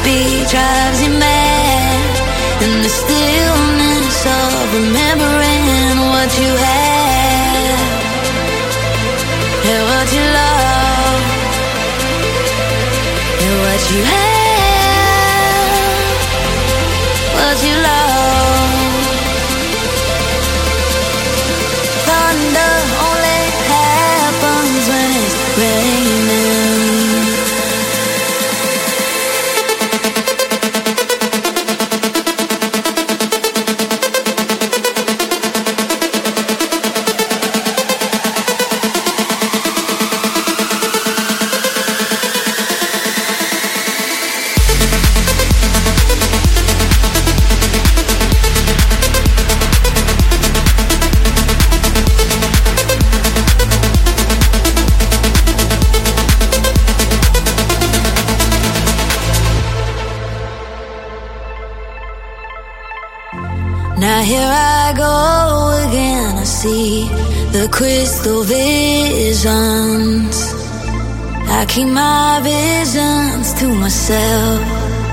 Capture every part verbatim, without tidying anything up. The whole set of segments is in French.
heartbeat drives you mad. In the stillness of remembering what you had and what you love and what you had, what you love. Thunder only happens when it's raining. Now here I go again, I see the crystal visions. I keep my visions to myself.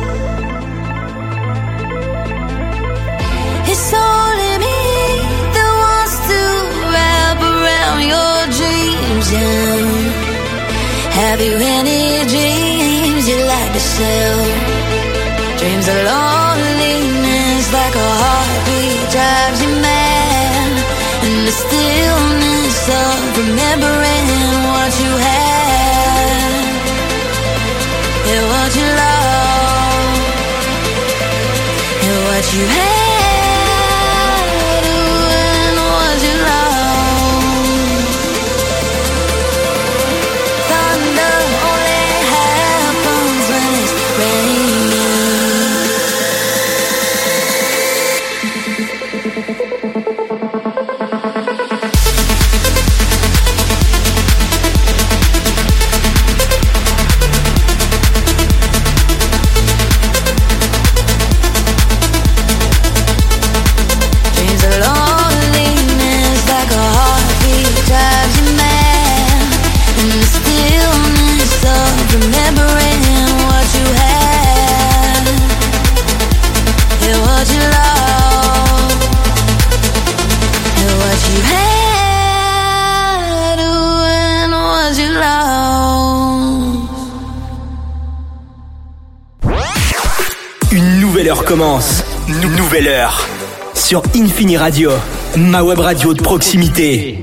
It's only me that wants to wrap around your dreams, yeah. Have you any dreams you'd like to sell? Dreams of loneliness like a heartbeat drives you mad. In the stillness of remembering what you had and what you love and what you had and what you love. Thunder only happens when it's raining. L'heure commence. Nouvelle heure. Sur Infini Radio, ma web radio de proximité.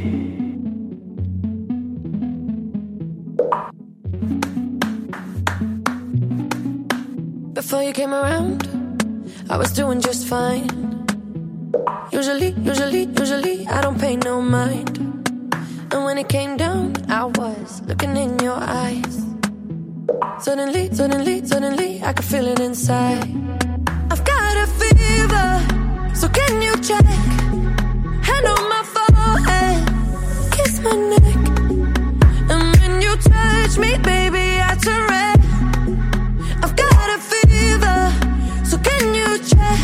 Before you came around, I was doing just fine. Usually, usually, usually, I don't pay no mind. And when it came down, I was looking in your eyes. Suddenly, suddenly, suddenly, I could feel it inside. I've got a fever, so can you check? Hand on my forehead, kiss my neck. And when you touch me, baby, I turn red. I've got a fever, so can you check?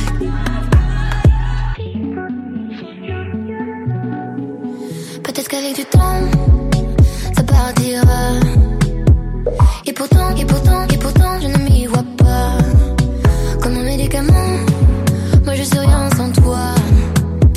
Peut-être qu'avec du temps, ça partira. Et pourtant, et pourtant, et pourtant, je ne m'y vois pas. Comme un médicament, moi je suis rien sans toi.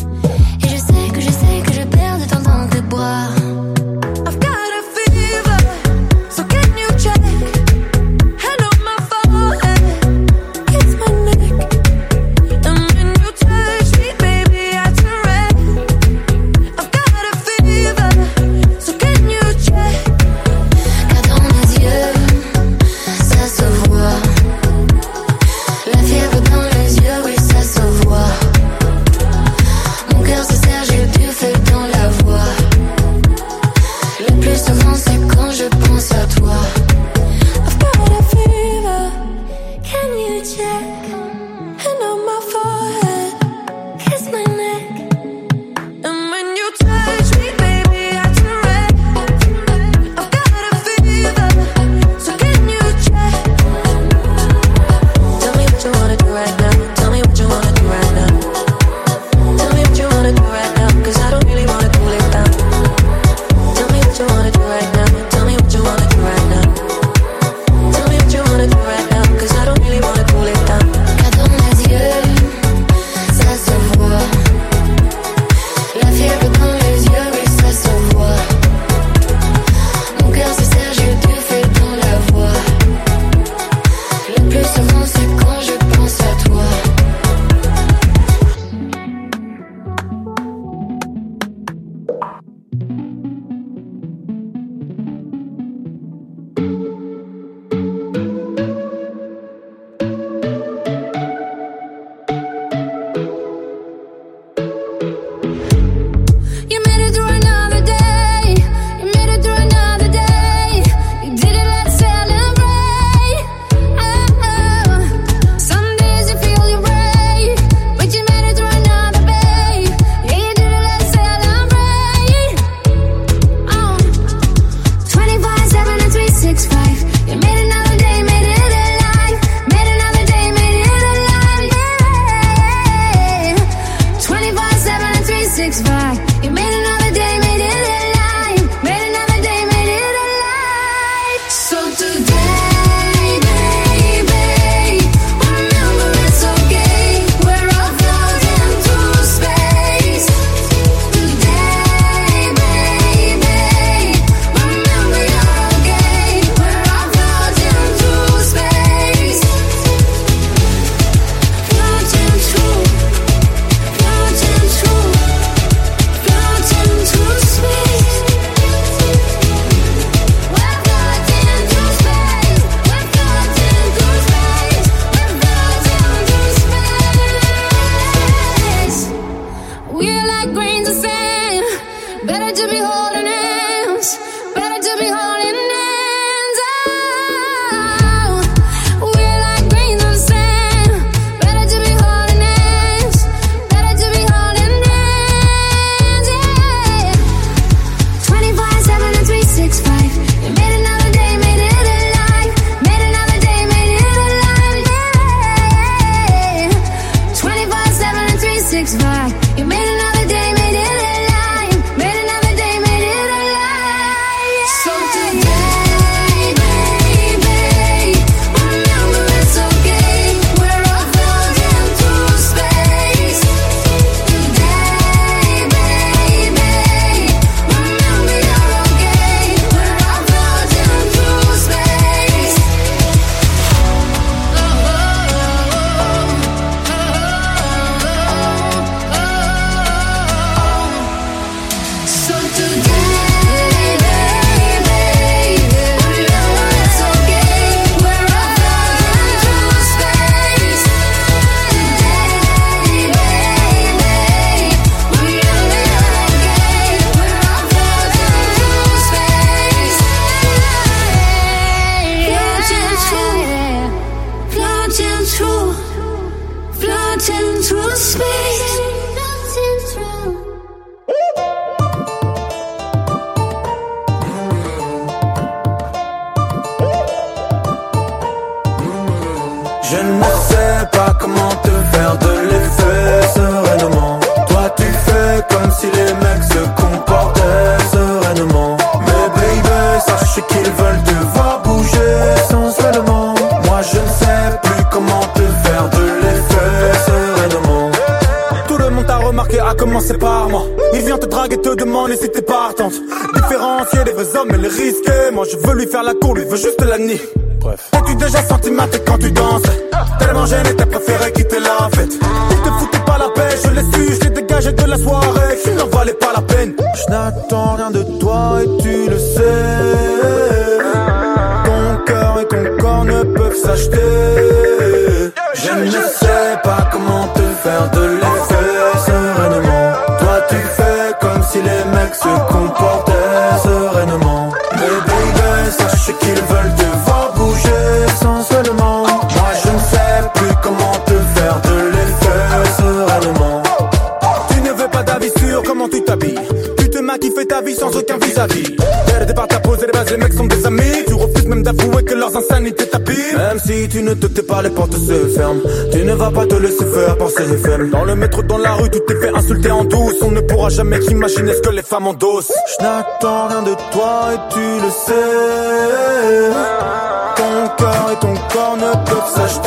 Je ne sais pas comment te faire de l'effet sereinement. Toi tu fais comme si les mecs se comportaient sereinement. Mais baby, sache qu'ils veulent te voir bouger sensuellement. Moi je ne sais plus comment te faire de l'effet sereinement. Tout le monde t'a remarqué, à commencer par moi. Il vient te draguer, te demander si t'es partante. Différencier les vrais hommes et les risquer. Moi je veux lui faire la cour, lui veut juste la nier. Bref. T'es-tu déjà senti ma tête quand tu danses? Tellement gêné, t'as préféré quitter la fête. Il te foutait pas la paix, je l'ai su, je l'ai dégagé de la soirée. Qui n'en valait pas la peine. Je n'attends rien de toi et tu le sais. Ton cœur et ton corps ne peuvent s'acheter. Je ne sais pas comment te faire de l'effet sereinement. Toi tu fais comme si les mecs se comportaient sereinement. Mais baby, sache qu'ils veulent te voir bouger sensuellement. Moi je ne sais plus comment te faire de l'effet sereinement. Tu ne veux pas d'avis sur comment tu t'habilles. Tu te maquilles, fais ta vie sans aucun vis-à-vis. Dès le départ t'as posé les bases, les mecs sont des amis. Tu refuses même d'avouer que leurs insanités t'abîment. Même si tu ne te tais pas, les portes se ferment. Tu ne vas pas te laisser faire par ces faibles. Dans le métro, dans la rue, tu t'es fait insulter en douce. On ne pourra jamais imaginer ce que les femmes endossent. Je n'attends rien de toi et tu le sais. Ton cœur et ton corps ne peuvent s'acheter.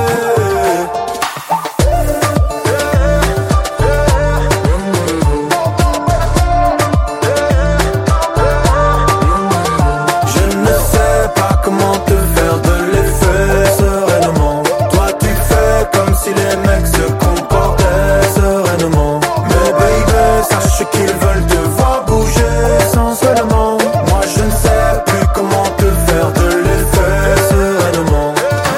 Qu'ils veulent te voir bouger sensuellement. Moi je ne sais plus comment te faire de l'effet sereinement.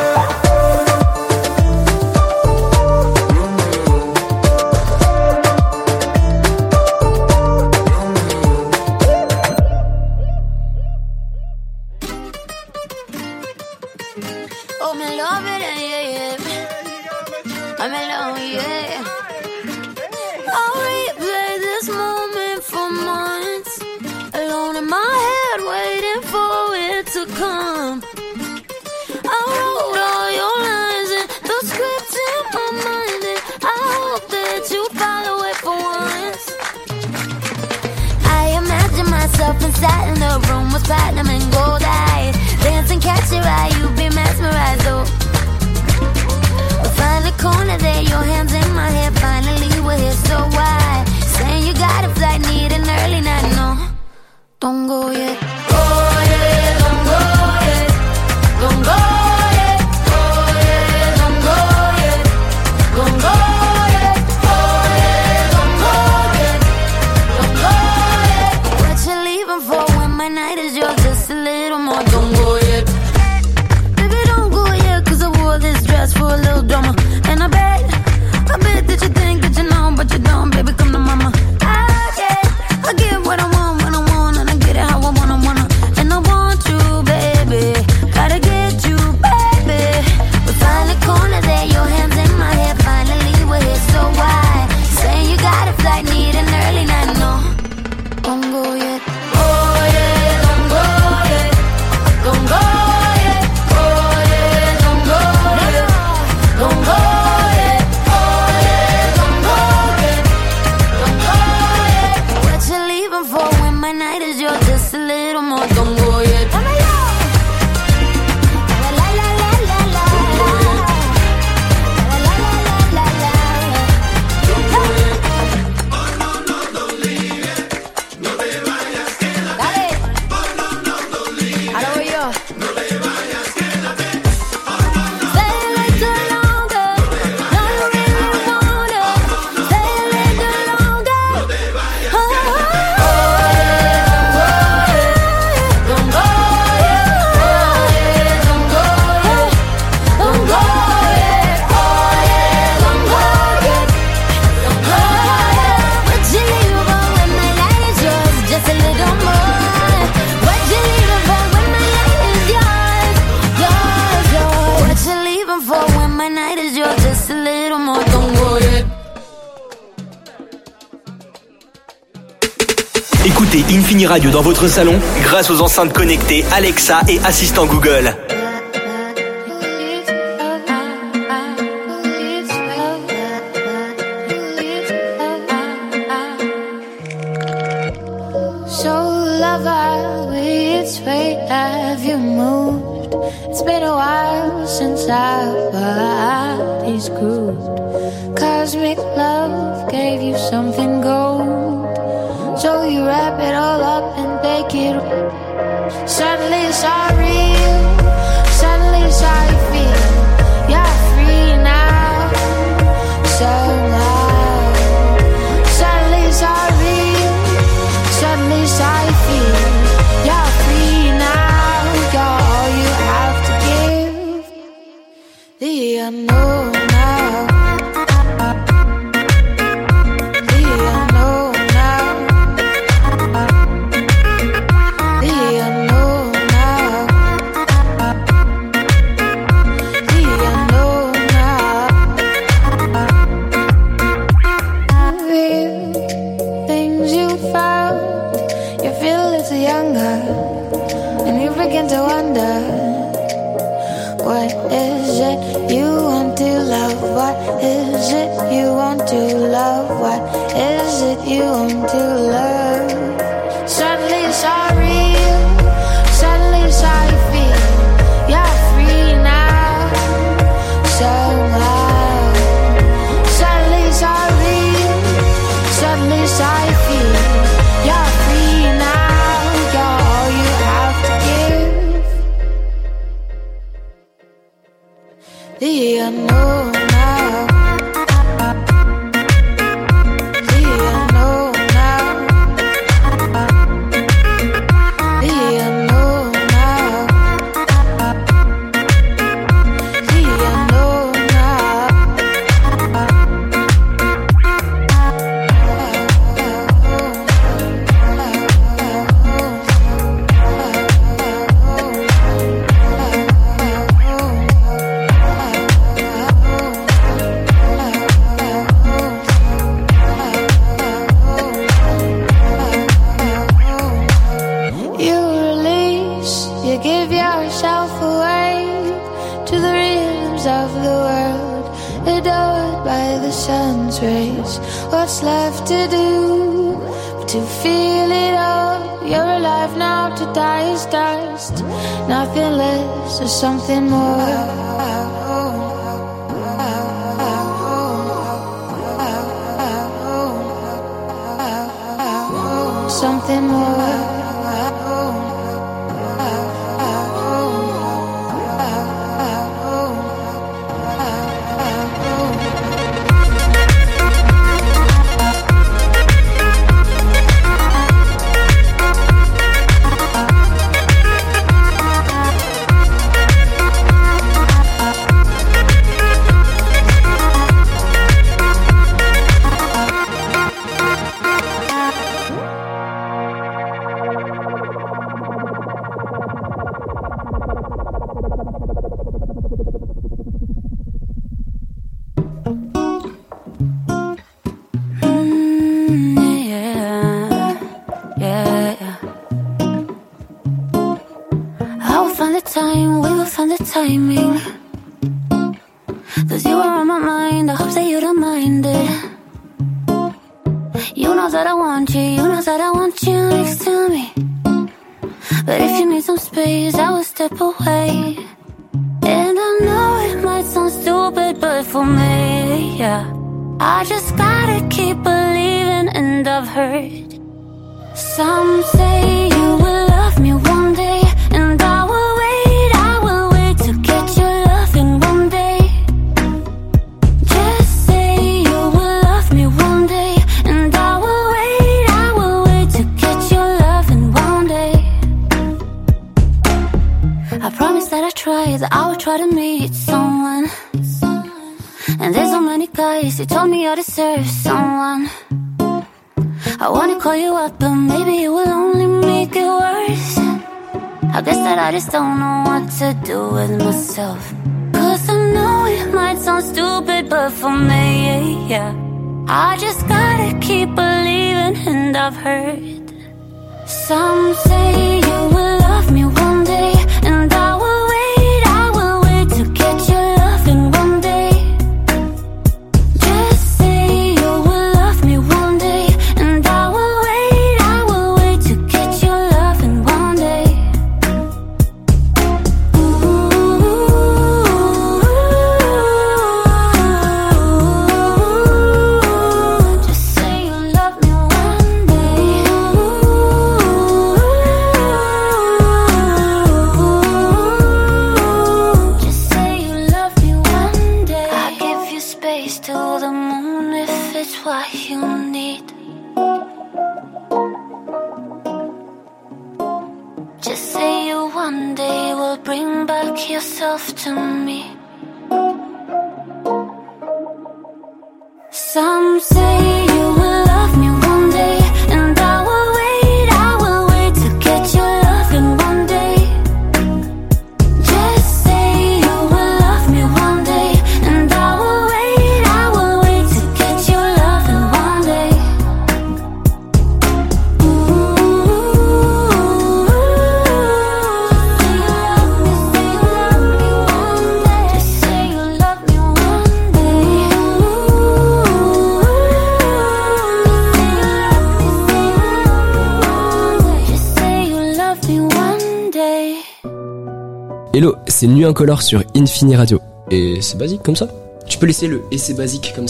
Oh, me love it, yeah, yeah. I'm alone, yeah. I'll replay this moment for months, alone in my head, waiting for it to come. I wrote all your lines and the script in my mind, and I hope that you follow it for once. I imagine myself inside in the room with platinum and gold eyes, dancing, catch your eye, you be mesmerized, oh. Find the corner there, your hands in my hair. Finally we're here, so why? Saying you got a flight, need an early night, no. Don't go yet. Oh yeah, don't go yet. Don't go yet. Oh yeah, don't go yet. Don't go yet. Oh yeah, don't go yet. Don't go yet. What you leaving for when my night is yours? Just a little more. Don't go yet. Baby, don't go yet, cause I wore this dress for a little drama. And I bet, I bet that you think that you know, but you don't, baby, come to mama. I get, I get what I want when I want, and I get it how I wanna, wanna. And I want you, baby, gotta get you, baby. We find the corner there, your hands in my hair. Finally we're here, so why? Saying you got a flight, need an early night, no. Don't go yet. Oh yeah, don't go yet. Don't go yet. Oh yeah, don't go yet. Don't go yet. Oh yeah, don't go yet. Don't go yet. What you leaving for when my night is yours? Just a little more. Don't go yet. La la la la la la. La la la la la la. Don't go yet. Oh no no, don't leave it. No te vayas, quédate. Dale. Oh no no, don't leave it. Ahora voy yo. No te vayas, quédate. Stay a little longer. No, you really wanna. Stay a little longer. No te vayas, quédate. Oh yeah, don't go yet. Don't go yet. Don't go yet. Oh yeah, don't go yet. Don't go yet. What you leaving for when my light is yours? Just a little more. What you leaving for when my light is yours? Yours, yours. What you leaving for when my night is yours? Just a little more. Don't go yet. Écoutez Infini Radio dans votre salon grâce aux enceintes connectées Alexa et assistant Google. is crude. Cosmic love gave you something gold, so you wrap it all up and bake it. Suddenly it's all real, suddenly it's how you feel. You're free now, somehow. Suddenly it's all real, suddenly it's how you feel. You're free now, you're all you have to give. The unknown now. To wonder, what is it you want to love? What is it you want to love? What is it you want to love? Suddenly it's all real, suddenly it's how you feel. You're free now, somehow. Suddenly it's all real, suddenly it's how you feel. You're free now, you're all you have to give. The unknown now. The unknown now. The unknown now. The unknown now. Sun's rays, what's left to do but to feel it all? You're alive now, to die is dust. Nothing less or something more. Something more. I just don't know what to do with myself. Cause I know it might sound stupid, but for me, yeah, I just gotta keep believing. And I've heard some say you will love me one day, and I will wait, I will wait to get your loving one day. Just say you will love me one day, and I will wait, I will wait to get your loving one day. Ooh, is what you need. Just say you one day will bring back yourself to me. Some say you will love me one day, and I will wait, I will wait to get your love in one day. Just say you will love me one day, and I will wait, I will wait to get your love in one day. Just say you love me one day. Just say you love me one day. Hello, c'est Nuit Incolore sur Infini Radio. Et c'est basique comme ça. Tu peux laisser le « et c'est basique comme ça ».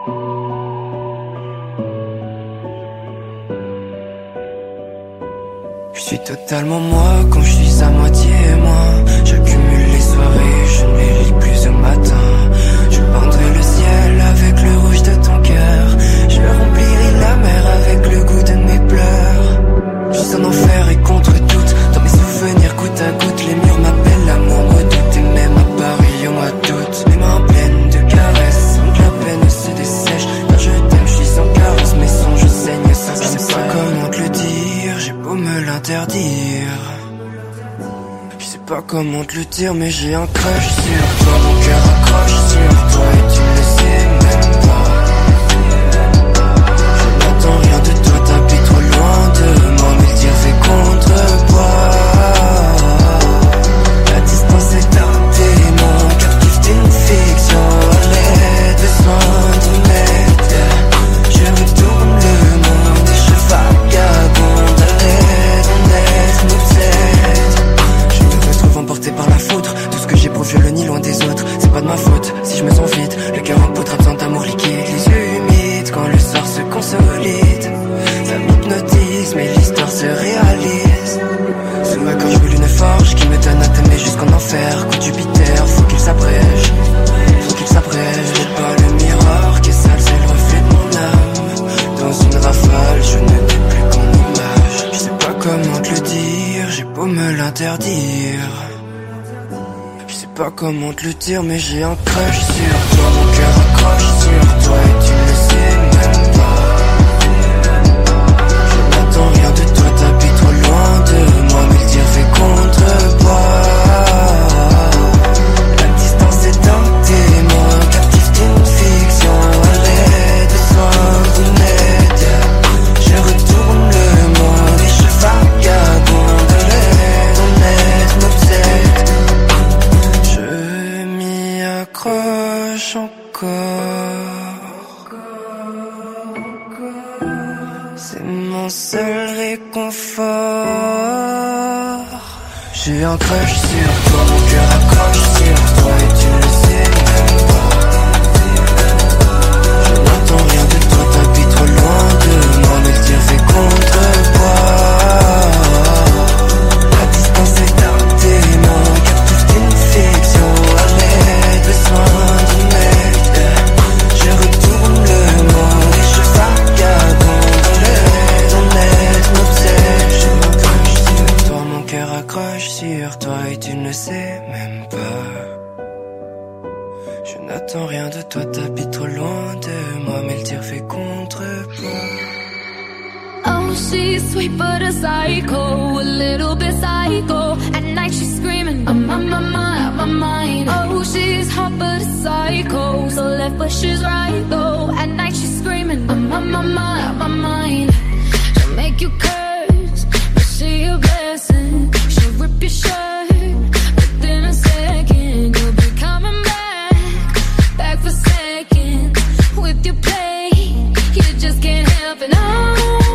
Je suis totalement moi quand je suis à moitié moi. J'accumule les soirées, je ne les lis plus au matin. Je peindrai le ciel avec le rouge de ton cœur. Je remplirai la mer avec le goût de mes pleurs. Je suis en enfer et contre toute. Dans mes souvenirs goutte à goutte, les murs m'appellent, l'amour me doute. Et même à Paris au mois d'août, mes mains pleines de caresses, sans que la peine se dessèche. Quand je t'aime, je suis sans carence, mes songes saignent sans Je sais pas comment te le dire, j'ai beau me l'interdire. Je sais pas comment te le dire, mais j'ai un crush sur toi. Mon cœur accroche sur toi et tu ne le sais même pas. Je n'entends rien de toi, t'habites trop loin de moi, mais le tir fait contre-poids. La distance est un démon, captif d'une fiction. Allez, besoin de m'aider. Je retourne le monde et je vagabonde. Allez, on est, nous aide. Je me retrouve emporté par la foudre. Tout ce que j'éprouve, je le nie loin des autres. C'est pas de ma faute si je me sens vide. Le cœur en poudre, absent d'amour liquide. Les yeux humides quand le soir se consolide. Ça m'hypnotise, mais l'histoire se réalise. Sous ma gorge brûle une forge qui me donne à t'aimer jusqu'en enfer. Coup de Jupiter, faut qu'il s'abrège. Faut qu'il s'abrège. J'ai pas le miroir qui est sale, c'est le reflet de mon âme. Dans une rafale, je ne t'ai plus qu'en image. Je sais pas comment te le dire, j'ai beau me l'interdire. Je sais pas comment te le dire, mais j'ai un crush sur toi. Mon cœur accroche sur toi et tu ne le sais même pas. Je n'attends rien de toi, t'habites trop loin de moi, mais le tir fait contre-poids. La distance est un témoin, captif d'une fiction. Allez, besoin d'une aide. Je retourne le monde et je vagabonde. Allez, on aide, m'obsède. Je m'y accroche encore. C'est mon seul réconfort. J'ai un crush sur toi, mon cœur accroche sur toi et tu le sais même pas. Je n'entends rien de toi, t'habites trop loin de moi, mais le tir fait contre-poids. La distance est un démon, captif d'une fiction. Allez, besoin d'une aide. Je retourne le monde et je vagabonde. Allez, ton aide m'obsède. J'ai un crush sur toi, mon cœur accroche sur toi et tu ne le sais même pas. Je n'attends rien de toi, t'habites trop loin de moi, mais le tir fait contre-poids. Oh, she's sweet but a psycho, a little bit psycho. At night she's screaming, I'm on my mind, my mind. Oh, she's hot but a psycho, so left but she's right though. At night she's screaming, I'm on my mind, my mind. She'll make you curse, but she a blessing. She'll rip your shirt, within a second. You'll be coming back, back for seconds. With your play, you just can't help it, no.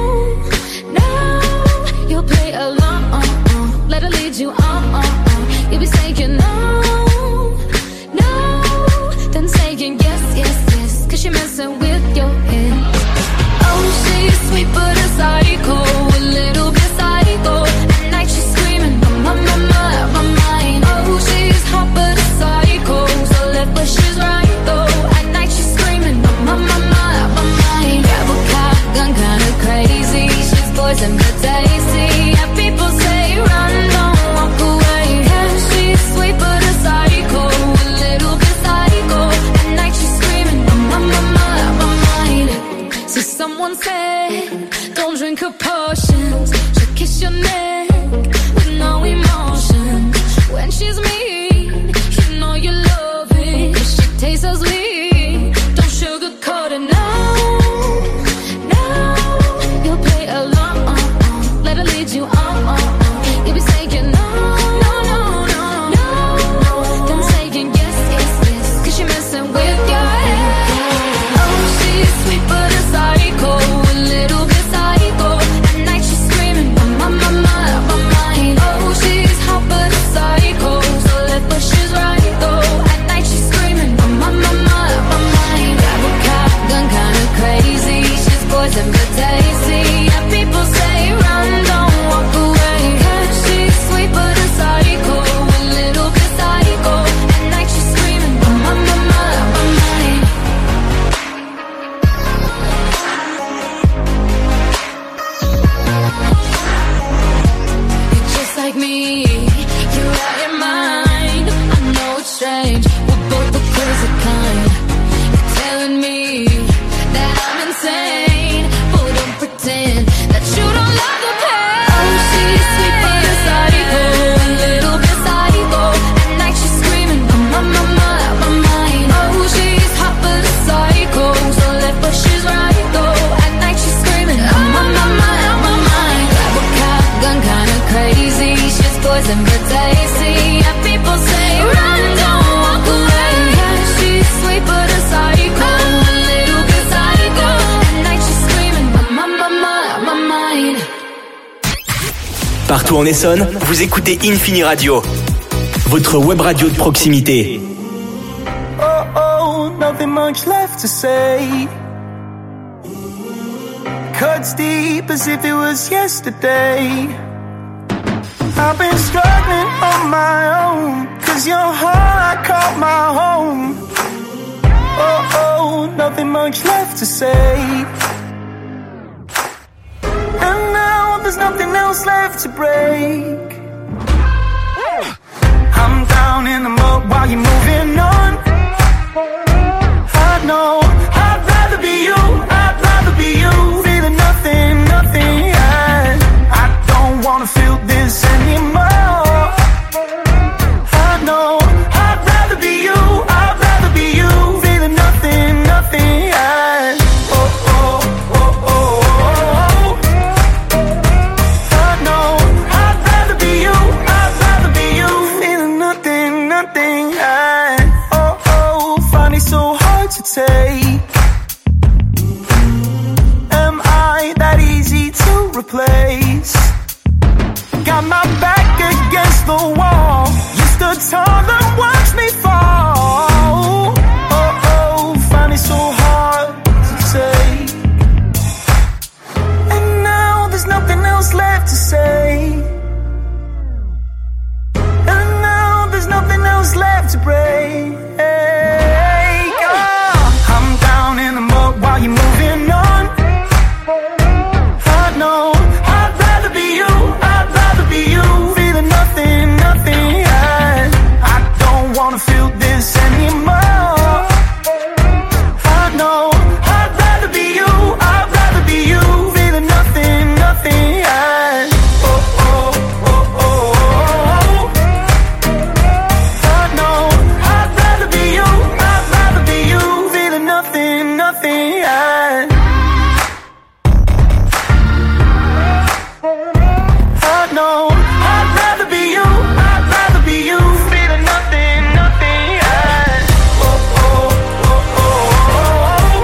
No, you'll play along, uh, uh, let her lead you on, uh, uh. You'll be saying no, no, then saying yes, yes, yes, cause she messed taste so sweet. Don't sugarcoat it, no, no. You'll play along, let her lead you on. You'll be saying no, no, no, no, no. Then saying yes, yes, yes, 'cause you're messing with your head. Oh, she's sweet but a psycho, a little bit psycho. At night she's screaming, my, my, my, my, my mind. Oh, she's hot but a psycho, so left but she's right though. At night she's screaming, my, my, my, my, my mind. Grab a cop, gun kinda crazy. She's poison but tasty. Yeah, people say run, don't walk away. 'Cause she's sweet but a psycho, a little bit psycho. At night she's screaming, my, my, my, my, my mind. You're just like me, you're out your mind. I know it's strange, we're both the crazy kind. You're telling me that I'm insane, but don't pretend that you don't love the pain. Oh, she's sweet but a psycho, a little bit psycho. At night she's screaming, my, my, my, my, my mind. Oh, she's hot but a psycho, so left but she's right though. At night she's screaming, oh, my, my, my, my mind. Grab a cop, gun kinda crazy. She's poison but tasty. Yeah, people say run, don't walk away. Yeah, she's sweet but a psycho, a little bit psycho. At night she's screaming, my, my, my, my, my mind. Partout en Essonne, vous écoutez Infini Radio, votre web radio de proximité. Oh, oh, nothing much left to say. Cuts deep as if it was yesterday. I've been struggling on my own, 'cause your heart I call my home. Oh, oh, nothing much left to say. And now there's nothing else left to break. I'm down in the mud while you're moving on. I know I'd rather be you, I'd rather be you. Feeling nothing, nothing, yeah. I don't wanna feel this anymore. I know I'd rather be you, I'd rather be you. Feeling nothing, nothing, yeah. Oh, oh, oh, oh, oh, oh. I know I'd rather be you, I'd rather be you. Feeling nothing, nothing, yeah. Oh, oh, find it so hard to take. Am I that easy to replace? Got my back against the wall. You stood tall and watched me fall. Oh, oh, find it so hard to take. And now there's nothing else left to say. And now there's nothing else left to break. Oh, I'm down in the mud while you're moving on. I know I'd rather be you, I'd rather be you. Feeling nothing, nothing, yeah. I don't wanna feel this anymore. I know I'd rather be you, I'd rather be you. Feeling nothing, nothing, yeah. Oh, oh, oh, oh, oh, oh. I know I'd rather be you, I'd rather be you. Feeling nothing, nothing, yeah. I know I'd rather be you, I'd rather be you. Feeling nothing, nothing, yeah. Oh, oh, oh, oh, oh.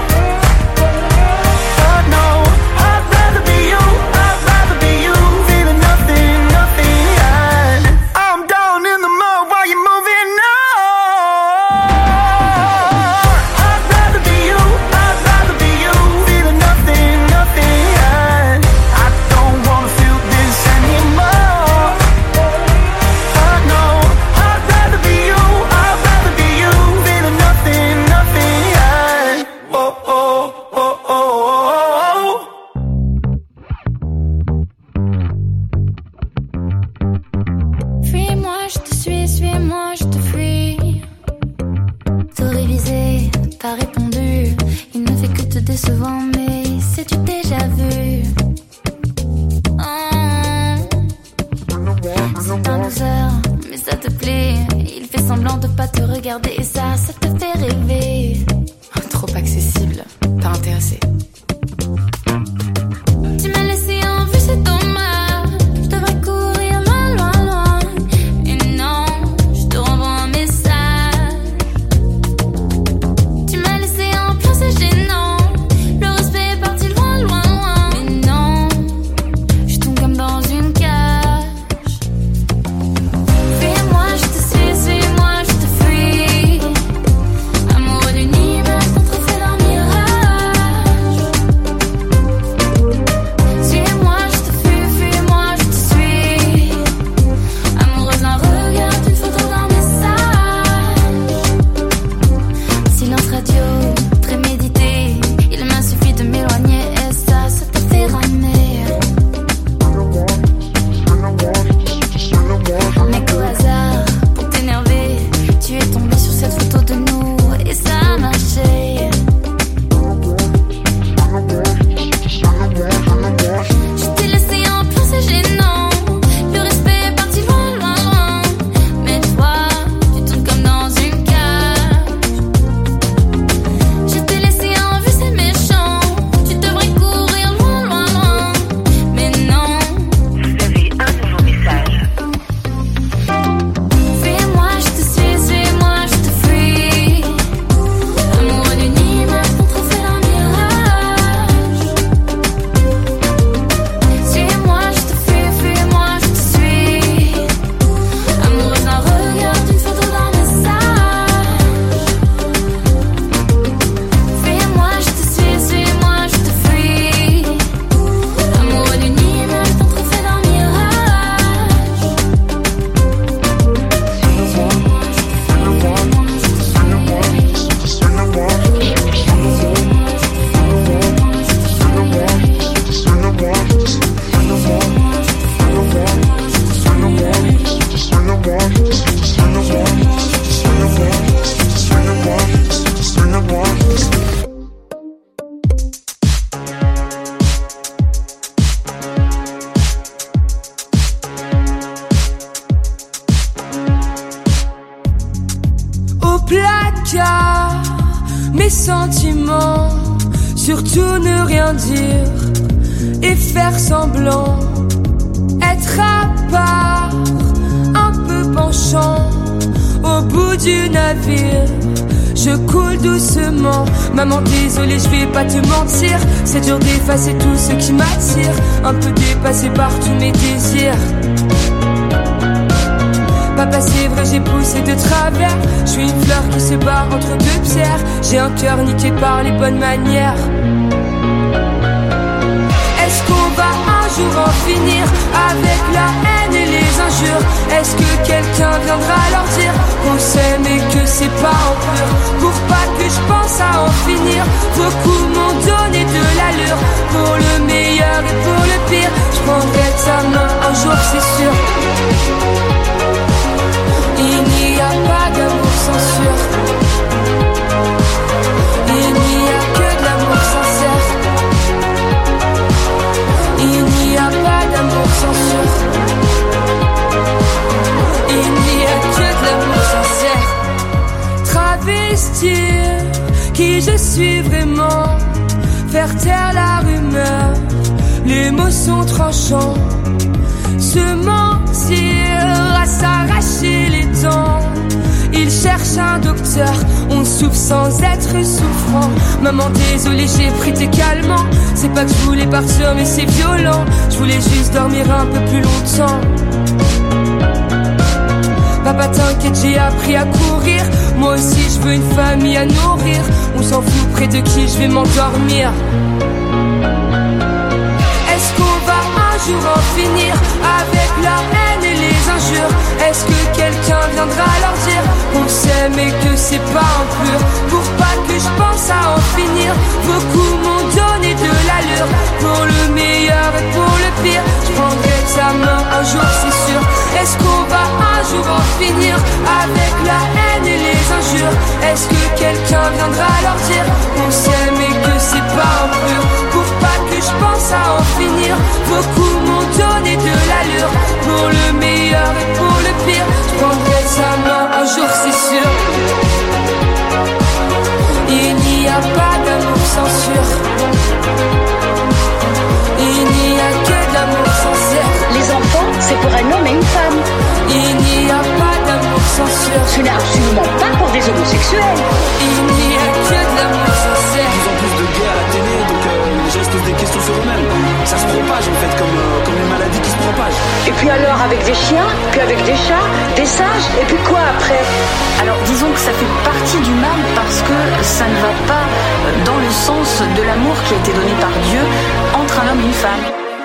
I know I'd rather be you, I'd rather be you. Feeling nothing, nothing, yeah. I'm down in the mud while you're moving on. I'd rather be you, I'd rather be you. Feeling nothing, nothing, yeah. I don't wanna feel this anymore. I know I'd rather be you, I'd rather be you. Feeling nothing, nothing, yeah. Oh, oh, oh, oh, oh, oh. Fuis-moi, je te suis, suis-moi, je te fuis. T'aurais visé, t'as répondu. Il ne fait que te décevant, mais c'est-tu déjà vu? Oh. C'est un loser, mais ça te plaît. Il fait semblant de pas te regarder et ça, ça te fait rêver. Trop accessible, pas intéressé. Tu m'as laissé en vue, c'est dommage. Je devrais courir loin, loin, loin. Et non, je te renvoie un message. Tu m'as laissé en plan, c'est gênant. Le respect est parti loin, loin, loin. Mais non, je tombe comme dans une cage. Suis-moi, je te suis, suis-moi, je te fuis. Amoureux d'une image, ton trophée d'un mirage. Suis-moi, je te fuis, fuis-moi, je te suis. Amoureuse d'un regard, d'une photo, d'un message. Silence radio, prémédité. Il m'a suffi de m'éloigner et ça, ça te fait ramer. Mec au hasard, pour t'énerver, tu es tombé sur cette photo de nous et ça a marché. Je t'ai laissé en plan, c'est gênant. Le respect est parti loin, loin, loin. Mais toi, tu tournes comme dans une cage. Je t'ai laissé en vue, c'est méchant. Tu devrais courir loin, loin, loin. Mais non. Vous avez un nouveau message. Suis-moi, je te suis, suis-moi, je te fuis. Amoureux d'une image, ton trophée d'un mirage. Suis-moi, je te fuis, fuis-moi, je te suis. Amoureuse d'un regard, d'une photo, d'un message. Suis-moi, je te suis, suis-moi, je te fuis. Amoureux d'une image, ton trophée d'un mirage. Au placard, mes sentiments, surtout ne rien dire et faire semblant, être à part, un peu penchant, au bout du navire. Je coule doucement, maman désolée je vais pas te mentir. C'est dur d'effacer tout ce qui m'attire, un peu dépassé par tous mes désirs. Papa c'est vrai j'ai poussé de travers. Je suis une fleur qui se bat entre deux pierres. J'ai un cœur niqué par les bonnes manières. Est-ce qu'on va un jour en finir avec la haine et les injures? Est-ce que quelqu'un viendra leur dire qu'on s'aime et que c'est pas en pur? Pour pas que je pense à en finir, beaucoup m'ont donné de l'allure. Pour le meilleur et pour le pire, je prendrai ta main un jour c'est sûr. Il n'y a pas d'amour sans sûr. Il n'y a que de l'amour sincère. Il n'y a pas d'amour sans sûr. Il n'y a que de l'amour sincère. Travestir qui je suis vraiment. Faire taire la rumeur. Les mots sont tranchants. Se mentir à s'arracher les dents. Il cherche un docteur, on souffre sans être souffrant. Maman désolée j'ai pris tes calmants. C'est pas que je voulais partir mais c'est violent. Je voulais juste dormir un peu plus longtemps. Papa t'inquiète j'ai appris à courir. Moi aussi je veux une famille à nourrir. On s'en fout près de qui je vais m'endormir. Est-ce qu'on va un jour en finir avec la haine et les injures? Est-ce que quelqu'un viendra leur dire qu'on s'aime et que c'est pas en pur? Pour pas que je pense à en finir, beaucoup m'ont donné de l'allure. Pour le meilleur et pour le pire, je prendrai ta main un jour c'est sûr. Est-ce qu'on va un jour en finir avec la haine et les injures? Est-ce que quelqu'un viendra leur dire qu'on s'aime et que c'est pas en pur? Pour pas que je pense à en finir, beaucoup m'ont donné de l'allure. Pour le meilleur et pour le pire, je prendrai sa main un jour, c'est sûr. Il n'y a pas d'amour sans sûr. Il n'y a que de l'amour sincère. Les enfants, c'est pour un homme et une femme. Il n'y a pas d'amour sans sûr. Ce n'est absolument pas pour des homosexuels. Il n'y a que de l'amour sincère. Ils ont plus de gays à la télé, donc euh, les gens se posent des questions sur eux-mêmes. Ça se propage en fait, comme, euh, comme une maladie qui se propage. Et puis alors avec des chiens, puis avec des chats, des singes, et puis quoi après? Alors disons que ça fait partie du mal parce que ça ne va pas dans le sens de l'amour qui a été donné par Dieu entre un homme et une femme.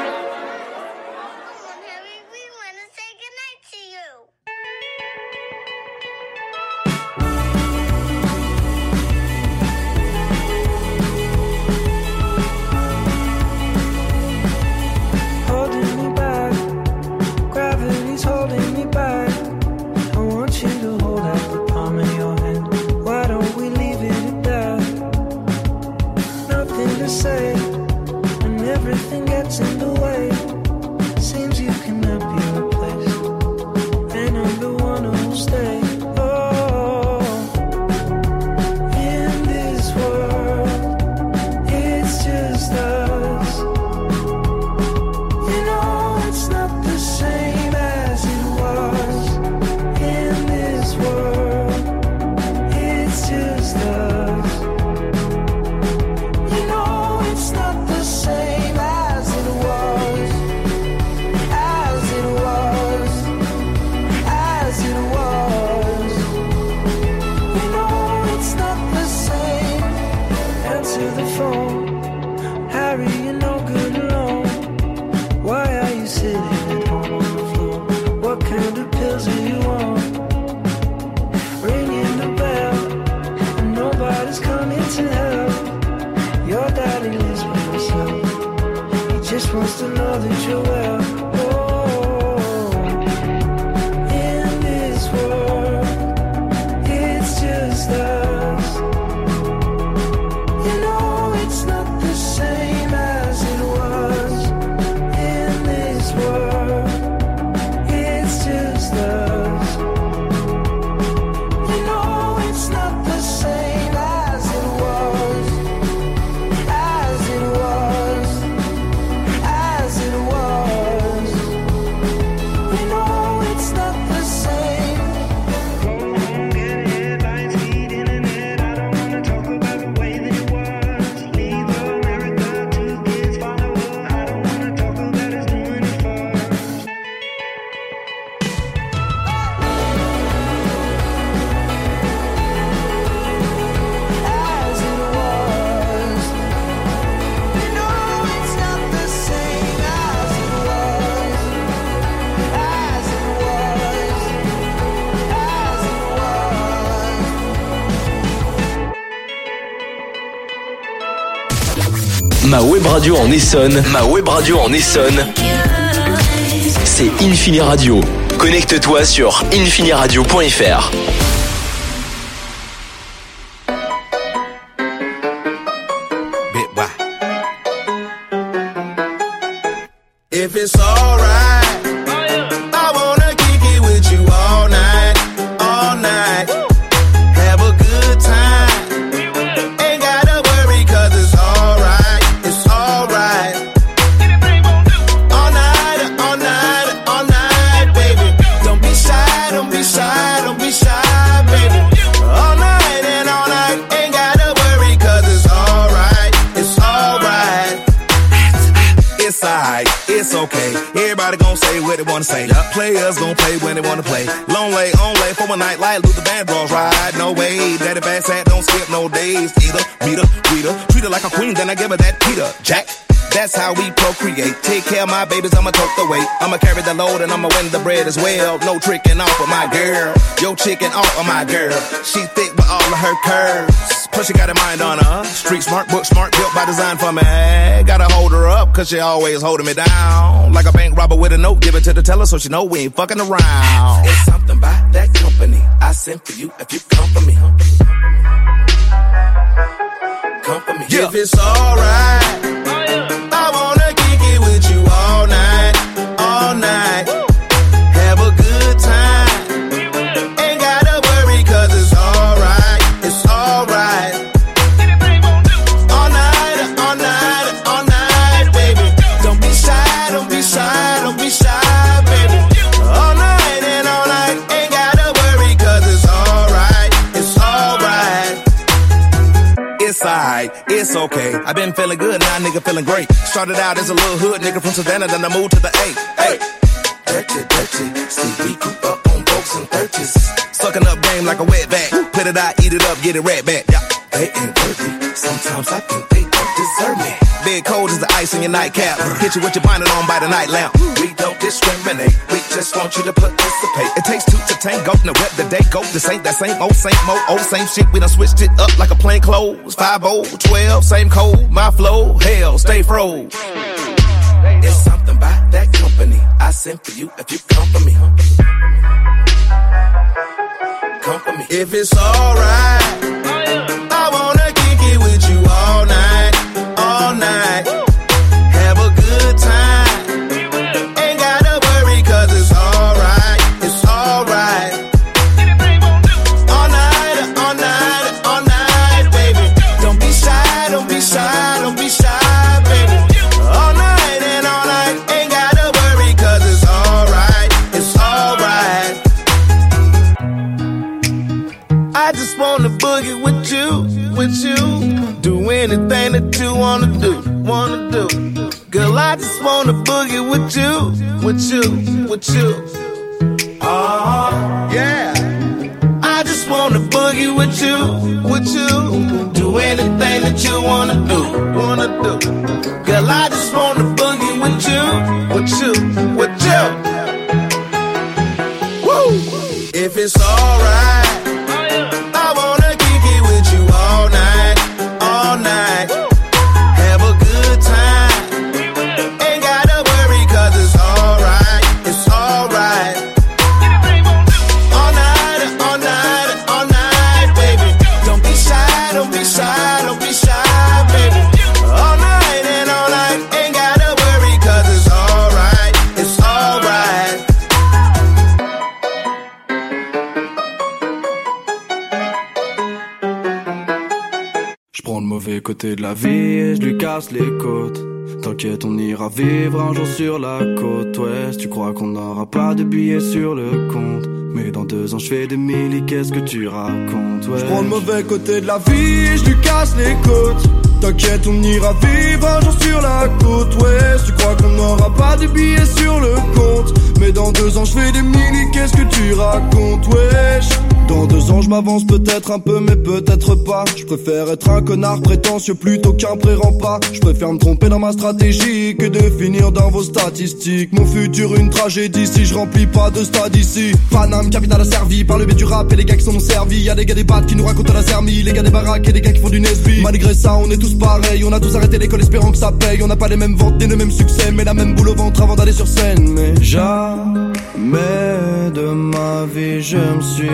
Ma web radio en Essonne, ma web radio en Essonne, c'est Infini Radio. Connecte-toi sur infiniradio point f r. If it's alright, I wanna kick it with you all night, all night. Have a good time. Ain't gotta worry 'cause it's alright, it's alright. All night, all night, all night, baby. Don't be shy, don't be shy, don't be shy, baby. All night and all night, ain't gotta worry 'cause it's alright, it's alright. It's alright. It's okay. Everybody gon' say what they wanna say. Yep. Players gon' play when they wanna play. Long lay, on lay for a night like Luther Vandross ride. No way. Daddy bad sad, don't skip no days. Either meet her, greet her, treat her like a queen, then I give her that Peter Jack. That's how we procreate. Take care of my babies, I'ma tote the weight. I'ma carry the load and I'ma win the bread as well. No tricking off of my girl. Yo chicken off of my girl. She thick with all of her curves. Plus she got a mind on her. Street smart, book smart, built by design for me. Gotta hold her up, cause she always holding me down. Like a bank robber with a note, give it to the teller so she know we ain't fucking around. It's something about that company I sent for you if you come for me. Come for me. Yeah. If it's alright, I wanna kick it with you all night, all night. Have a good time. Ain't gotta worry. it's alright, it's okay. I been feeling good, now nigga feeling great. Started out as a little hood nigga from Savannah, then I moved to the A. Hey, dirty, dirty. See, we grew up on folks and thirties. Sucking up game like a wet back. Put it out, eat it up, get it right back. Yeah. They ain't worthy. Sometimes I think they don't deserve me. Big cold as the ice in your nightcap. Hit you with your blinded on by the night lamp. We don't discriminate. We just want you to participate. It takes two to tango. Now where the day go? This ain't that same old, same old, old same shit. We done switched it up like a plain clothes. Five oh, twelve, same code. My flow, hell, stay froze. There's something about that company I sent for you if you come for me. Come for me. If it's alright, I wanna kick it with you all night, all night. Have a good time. Ain't gotta worry cause it's alright, it's alright. All night, all night, all night, baby. Don't be shy, don't be shy, don't be shy, baby. All night and all night, ain't gotta worry cause it's alright, it's alright. I just wanna boogie with you, with you. Do anything that you wanna do, wanna do. Girl, I just wanna boogie with you, with you, with you. Oh, yeah. I just wanna boogie with you, with you. Do anything that you wanna do, wanna do. Girl, I just wanna boogie with you, with you, with you. Woo! If it's alright, I wanna kick it with you all night, all night. Have a good time. Ain't gotta worry cause it's alright, it's alright. All night, all night, all night, baby. Don't be shy, don't be shy, don't be shy, baby. All night and all night, ain't gotta worry cause it's alright, it's alright. Je prends le mauvais côté de la vie et je lui casse les côtes. T'inquiète, on ira vivre un jour sur la côte ouest. Tu crois qu'on n'aura pas de billets sur le compte, mais dans deux ans je fais des milli, qu'est-ce que tu racontes, ouais. Je prends le mauvais côté de la vie et je lui casse les côtes. T'inquiète, on ira vivre un jour sur la côte ouest. Tu crois qu'on n'aura pas de billets sur le compte, mais dans deux ans je fais des milli, qu'est-ce que tu racontes, wesh. Dans deux ans je m'avance peut-être un peu mais peut-être pas. Je préfère être un connard prétentieux plutôt qu'un pré-rempart. Je préfère me tromper dans ma stratégie que de finir dans vos statistiques. Mon futur une tragédie si je remplis pas de stade ici. Paname, capitale asservie par le biais du rap et les gars qui sont servis. Y'a des gars des battes qui nous racontent la sermie, les gars des baraques et des gars qui font du Nesby. Malgré ça on est tous pareils, on a tous arrêté l'école espérant que ça paye. On n'a pas les mêmes ventes ni le même succès, mais la même boule au ventre avant d'aller sur scène. Mais jamais de ma vie je me suis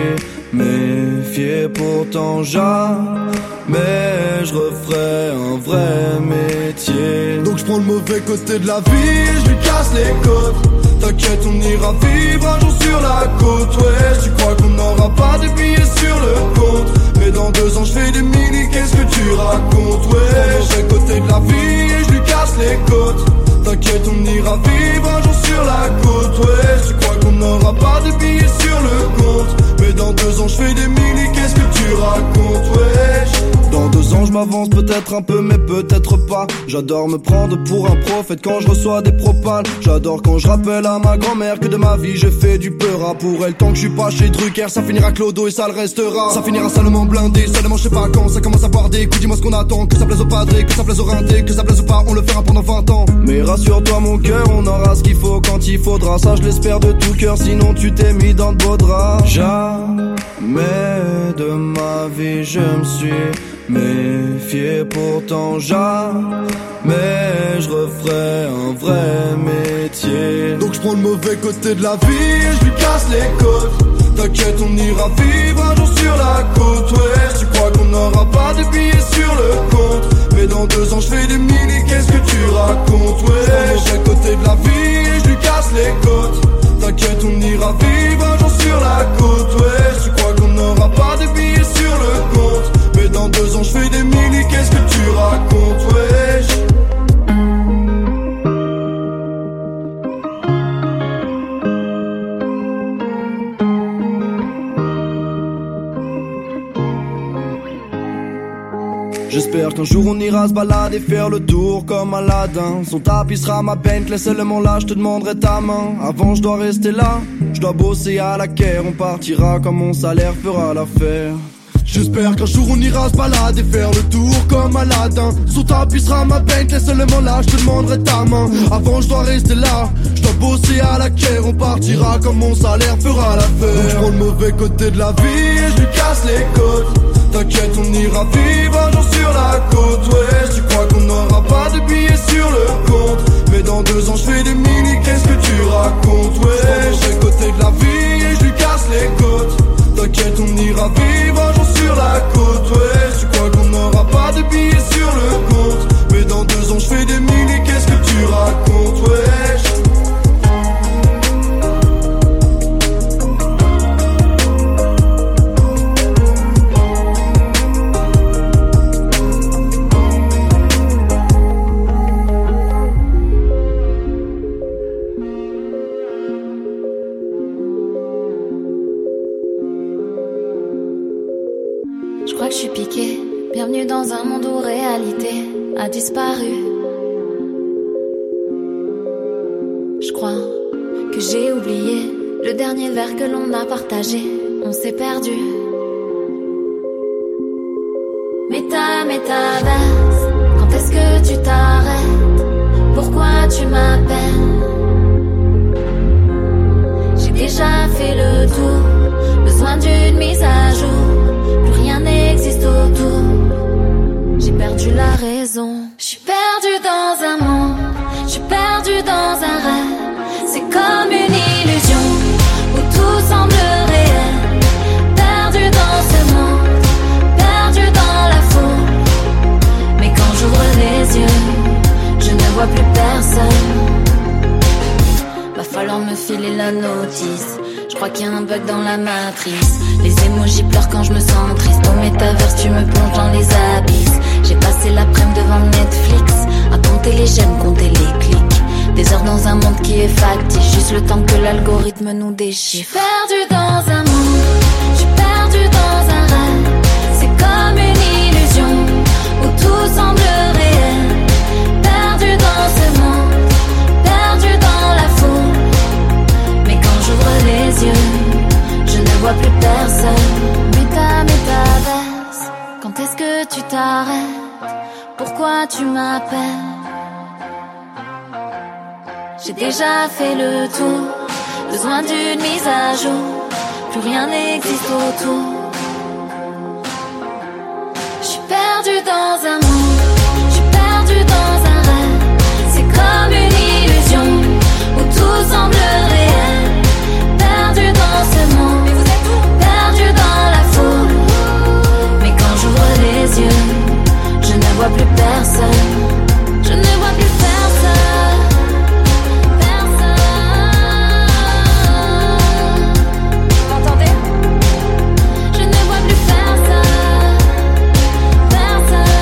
méfié, pourtant jamais je referai un vrai métier. Donc je prends le mauvais côté de la vie et je lui casse les côtes. T'inquiète, on ira vivre un jour sur la côte ouest. Tu crois qu'on n'aura pas de billets sur le compte, mais dans deux ans je fais des milli, qu'est-ce que tu racontes, ouais. Je prends le mauvais côté de la vie et je lui casse les côtes. T'inquiète, on ira vivre un jour sur la côte ouest. Tu crois qu'on n'aura pas de billets sur le compte, mais dans deux ans je fais des milli, qu'est-ce que tu racontes, wesh. Dans deux ans je m'avance peut-être un peu mais peut-être pas. J'adore me prendre pour un prophète quand je reçois des propales. J'adore quand je rappelle à ma grand-mère que de ma vie j'ai fait du peur pour elle. Tant que je suis pas chez Drucker, ça finira clodo et ça le restera. Ça finira seulement blindé, seulement je sais pas quand ça commence à boire des coups. Dis-moi ce qu'on attend, que ça plaise au padré, que ça plaise au rinté, que ça plaise ou pas, on le fera pendant vingt ans. Mais rassure-toi mon cœur, on aura ce qu'il faut quand il faudra. Ça je l'espère de tout cœur, sinon tu t'es mis dans de beaux draps. Jamais de ma vie je me suis méfié, pourtant jamais je referai un vrai métier. Donc je prends le mauvais côté de la vie et je lui casse les côtes. T'inquiète, on ira vivre un jour sur la côte ouest. Tu crois qu'on n'aura pas de billets sur le compte, mais dans deux ans je fais des milli, qu'est-ce que tu racontes, ouais. Je prends le mauvais côté de la vie et je lui casse les côtes. T'inquiète, on ira vivre un jour sur la côte ouest. Tu crois qu'on n'aura pas de billets sur le compte, mais dans deux ans je fais des milli, qu'est-ce que tu racontes, wesh. J'espère qu'un jour on ira se balader, faire le tour comme Aladdin. Son tapis sera ma Bentley, seulement là je te demanderai ta main. Avant je dois rester là, je dois bosser à la caire. On partira quand mon salaire fera l'affaire. J'espère qu'un jour on ira se balader, faire le tour comme Aladdin. Son tapis sera ma Bentley, seulement là je te demanderai ta main. Avant je dois rester là, je dois bosser à la caire. On partira quand mon salaire fera l'affaire. Donc je prends le mauvais côté de la vie et je lui casse les côtes. T'inquiète, on ira vivre un jour sur la côte ouest. Tu crois qu'on n'aura pas de billets sur le compte, mais dans deux ans je fais des mini, qu'est-ce que tu racontes? Ouais, je prends le mauvais côté de la vie et je lui casse les côtes. T'inquiète, on ira vivre un jour sur la côte ouest. Tu crois qu'on n'aura pas de billets sur le compte, mais dans deux ans je fais des mini, qu'est-ce que tu racontes? Wesh. Je crois que je suis piquée, bienvenue dans un monde où réalité a disparu. Je crois que j'ai oublié le dernier verre que l'on a partagé, on s'est perdu. Méta, métaverse, quand est-ce que tu t'arrêtes? Pourquoi tu m'appelles? J'ai déjà fait le tour, besoin d'une mise à jour. Plus rien n'existe autour. J'ai perdu la raison. Je suis perdue dans un monde, je suis perdue dans un rêve. C'est comme une illusion où tout semble réel. Perdue dans ce monde, perdue dans la foule. Mais quand j'ouvre les yeux, je ne vois plus personne. Va falloir me filer la notice. Je crois qu'il y a un bug dans la matrice. Les émojis pleurent quand je me sens triste. Au métaverse tu me plonges dans les abysses. J'ai passé l'après-midi devant Netflix à compter les j'aime, compter les clics. Des heures dans un monde qui est factice, juste le temps que l'algorithme nous déchire. Perdue dans un monde, je suis perdue dans un rêve. C'est comme une illusion où tout semble réel. Perdue dans ce monde, perdue dans la foule. Mais quand j'ouvre les yeux, je ne vois plus personne. Méta, métaverse, quand est-ce que tu t'arrêtes? Pourquoi tu m'appelles? J'ai déjà fait le tour, besoin d'une mise à jour. Plus rien n'existe autour. Je suis perdue dans un monde, je suis perdue dans un rêve. C'est comme une illusion où tout semble réel. Perdue dans ce monde, perdue dans la foule. Mais quand j'ouvre les yeux, je ne vois plus personne. Je ne vois plus personne. Personne.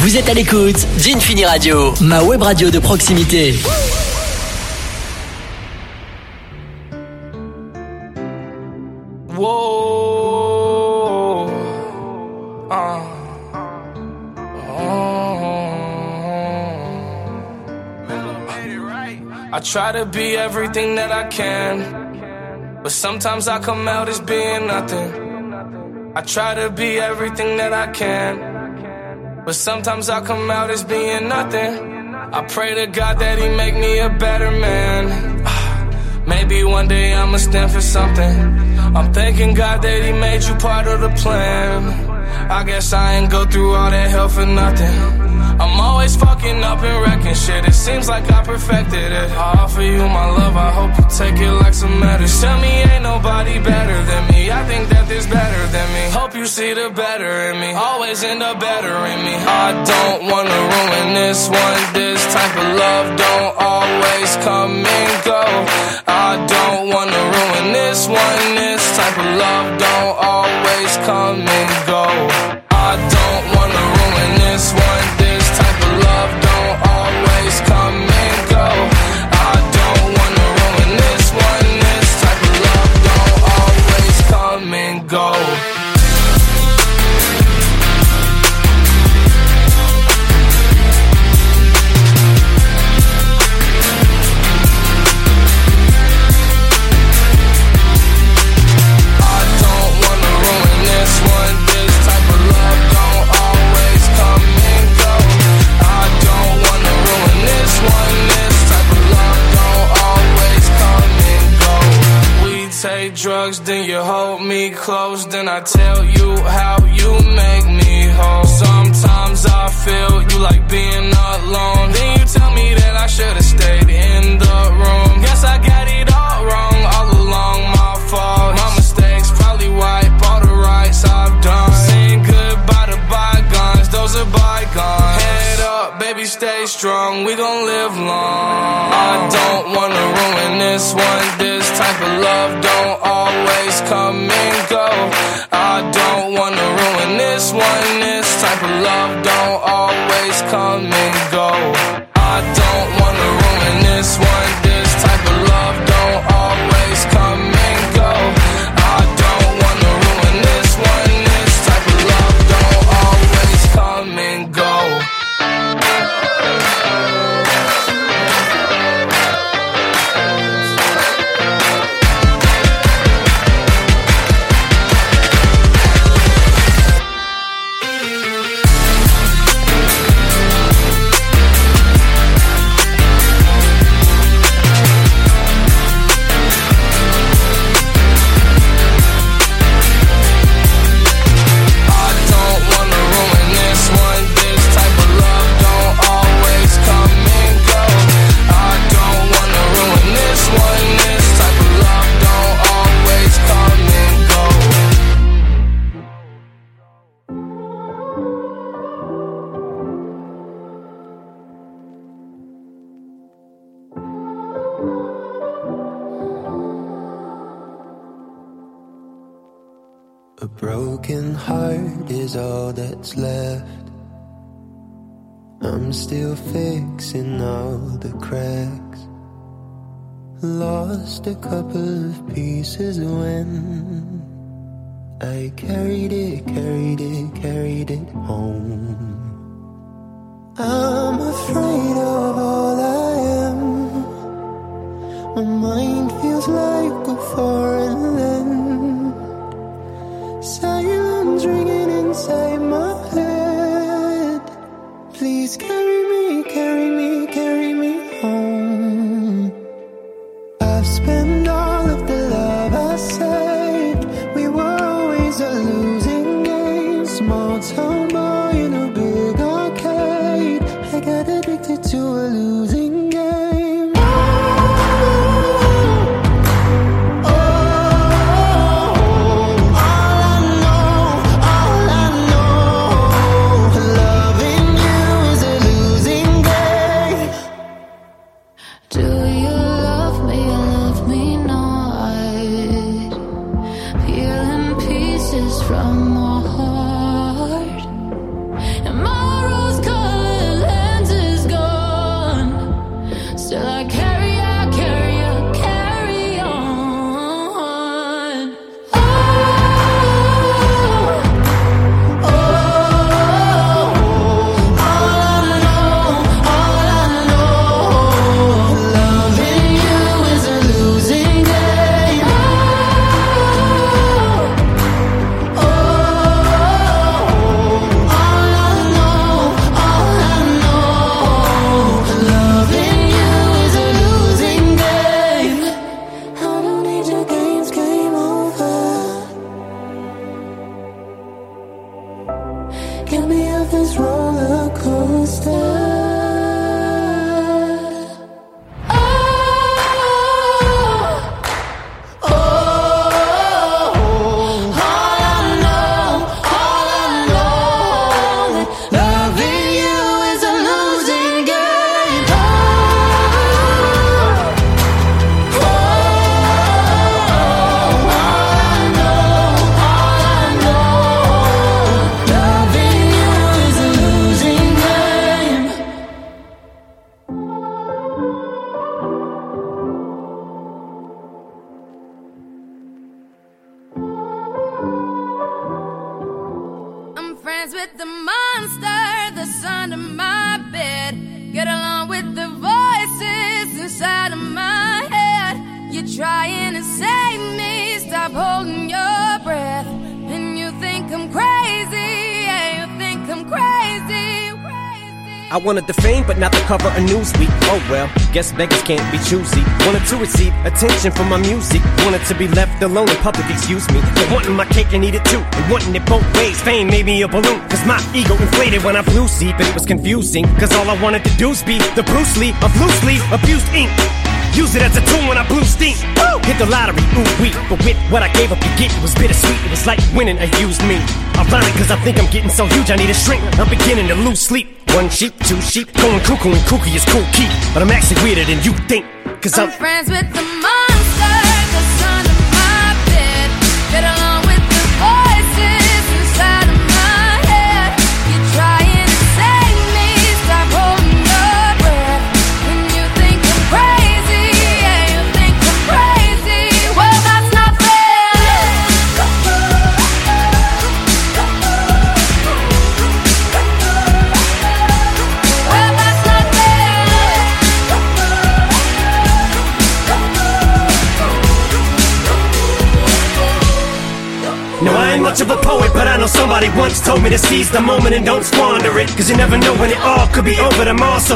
Vous êtes à l'écoute d'Infini Radio, ma web radio de proximité. Whoa. Uh. I try to be everything that I can, but sometimes I come out as being nothing. I try to be everything that I can, but sometimes I come out as being nothing. I pray to God that he make me a better man. Maybe one day I'ma stand for something. I'm thanking God that he made you part of the plan. I guess I ain't go through all that hell for nothing. I'm always fucking up and wrecking shit. It seems like I perfected it. I offer you my love, I hope you take it like some medicine. Tell me ain't nobody better than me. I think that there's better than me. Hope you see the better in me. Always end up better in me. I don't wanna ruin this one. This type of love don't always come and go. I don't wanna ruin this one. This type of love don't always come and go. I don't wanna ruin this one. This type of love don't always come and go. I don't wanna ruin this one. This type of love don't always come and go. Drugs, then you hold me close, then I tell you how you make me whole. Sometimes I feel you like being alone, then you tell me that I should've stayed in the room. Guess I got it all wrong, all along my fault. My mistakes probably wipe all the rights I've done. Saying goodbye to bygones, those are bygones. Head up, baby, stay strong, we gon' live long. I don't wanna ruin this one. This type of love don't always come and go. I don't wanna ruin this one. This type of love don't always come and go. I don't wanna ruin this one. This type of love don't always come and go. I don't wanna ruin this one. This type of love don't always come and go. A broken heart is all that's left. I'm still fixing all the cracks. Lost a couple of pieces when I carried it, carried it, carried it home. I'm afraid of all I am. My mind feels like a foreign land. Silence ringing inside my head. Please carry me, carry me, carry me home. I've spent all of the love I saved. We were always a losing game. Small town boy in a big arcade. I got addicted to a losing game. From my heart, and my rose color. Get along with the voices inside of my head. You're trying to save me, stop holding your breath. And you think I'm crazy, yeah, you think I'm crazy. I wanted the fame, but not the cover of Newsweek. Oh well, guess beggars can't be choosy. Wanted to receive attention from my music. Wanted to be left alone in public, excuse me. But wanting my cake and eat it too, and wanting it both ways. Fame made me a balloon, cause my ego inflated when I blew sleep. And it was confusing, cause all I wanted to do was be the Bruce Lee of loosely abused ink. Use it as a tool when I blew steam. Woo! Hit the lottery, ooh wee. But with what I gave up to get, it was bittersweet. It was like winning a used me. Ironic, cause I think I'm getting so huge I need a shrink. I'm beginning to lose sleep. One sheep, two sheep, going cuckoo and kooky is cool key. But I'm actually weirder than you think. Cause I'm, I'm friends with the monster that's under my bed. Get along with the voices inside of my head. You're trying to save me, stop holding your breath. And you think I'm crazy, yeah, you think I'm crazy. Well, that's not fair. Well, that's not fair. no, I ain't much of a poet, but I know somebody once told me to seize the moment and don't squander it. Cause you never know when it all could be over tomorrow. So